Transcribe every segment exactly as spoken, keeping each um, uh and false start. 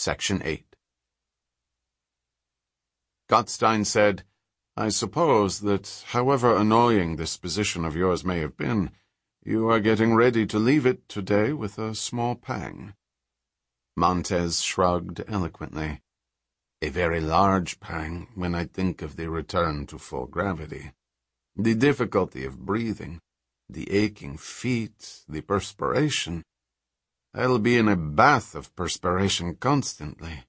Section eight. Gotstein said, "I suppose that, however annoying this position of yours may have been, you are getting ready to leave it today with a small pang." Montez shrugged eloquently. "A very large pang when I think of the return to full gravity. The difficulty of breathing, the aching feet, the perspiration. I'll be in a bath of perspiration constantly.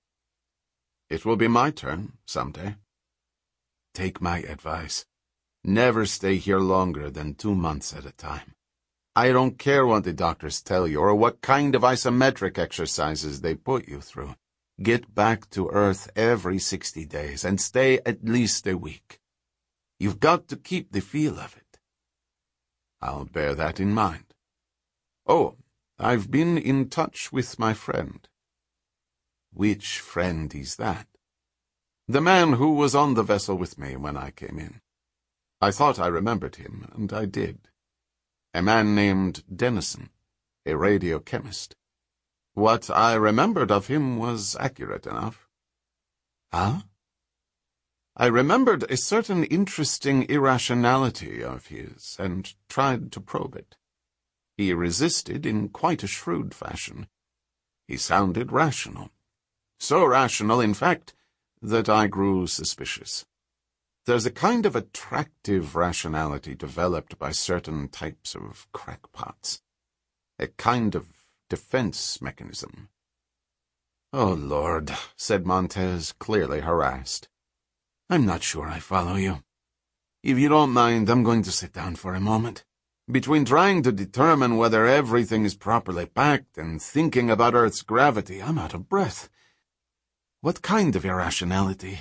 It will be my turn someday. Take my advice. Never stay here longer than two months at a time. I don't care what the doctors tell you or what kind of isometric exercises they put you through. Get back to Earth every sixty days and stay at least a week. You've got to keep the feel of it." "I'll bear that in mind. Oh, I've been in touch with my friend." "Which friend is that?" "The man who was on the vessel with me when I came in. I thought I remembered him, and I did. A man named Dennison, a radiochemist. What I remembered of him was accurate enough." "Huh?" "I remembered a certain interesting irrationality of his, and tried to probe it. He resisted in quite a shrewd fashion. He sounded rational. So rational, in fact, that I grew suspicious. There's a kind of attractive rationality developed by certain types of crackpots. A kind of defense mechanism." "Oh, Lord," said Montez, clearly harassed. "I'm not sure I follow you. If you don't mind, I'm going to sit down for a moment. Between trying to determine whether everything is properly packed and thinking about Earth's gravity, I'm out of breath. What kind of irrationality?"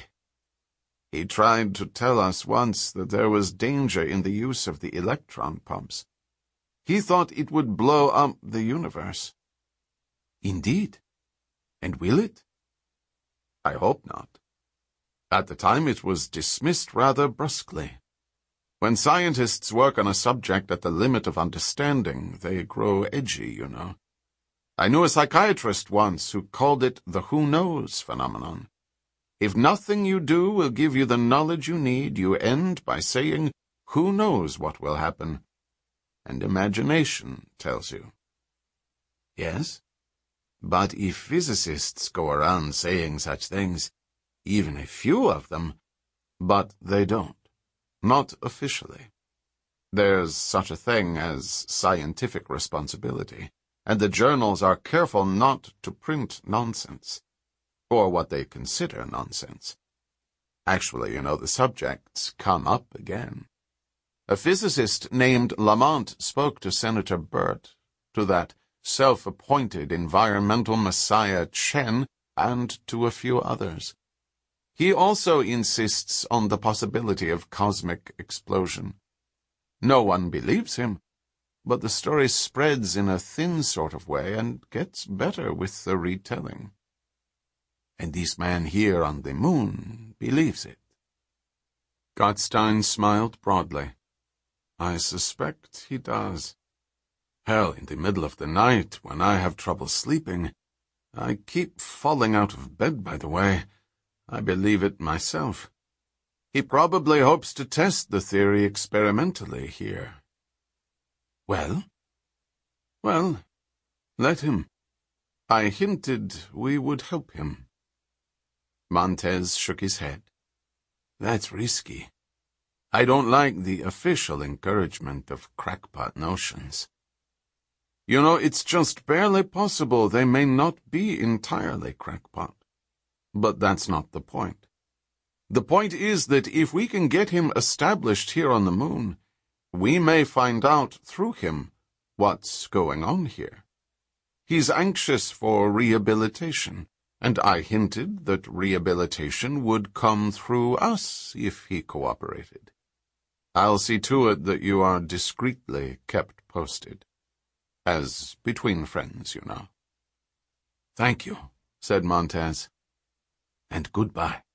"He tried to tell us once that there was danger in the use of the electron pumps. He thought it would blow up the universe." "Indeed? And will it?" "I hope not. At the time it was dismissed rather brusquely. When scientists work on a subject at the limit of understanding, they grow edgy, you know. I knew a psychiatrist once who called it the who knows phenomenon. If nothing you do will give you the knowledge you need, you end by saying, who knows what will happen? And imagination tells you." "Yes? But if physicists go around saying such things, even a few of them—" "But they don't. Not officially. There's such a thing as scientific responsibility, and the journals are careful not to print nonsense, or what they consider nonsense. Actually, you know, the subjects come up again. A physicist named Lamont spoke to Senator Burt, to that self-appointed environmental messiah Chen, and to a few others. He also insists on the possibility of cosmic explosion. No one believes him, but the story spreads in a thin sort of way and gets better with the retelling. And this man here on the moon believes it." Gotstein smiled broadly. "I suspect he does. Hell, in the middle of the night, when I have trouble sleeping, I keep falling out of bed, by the way. I believe it myself. He probably hopes to test the theory experimentally here." "Well?" "Well, let him. I hinted we would help him." Montez shook his head. "That's risky. I don't like the official encouragement of crackpot notions. You know, it's just barely possible they may not be entirely crackpot. But that's not the point. The point is that if we can get him established here on the moon, we may find out through him what's going on here. He's anxious for rehabilitation, and I hinted that rehabilitation would come through us if he cooperated. I'll see to it that you are discreetly kept posted. As between friends, you know." "Thank you," said Montez. "And goodbye."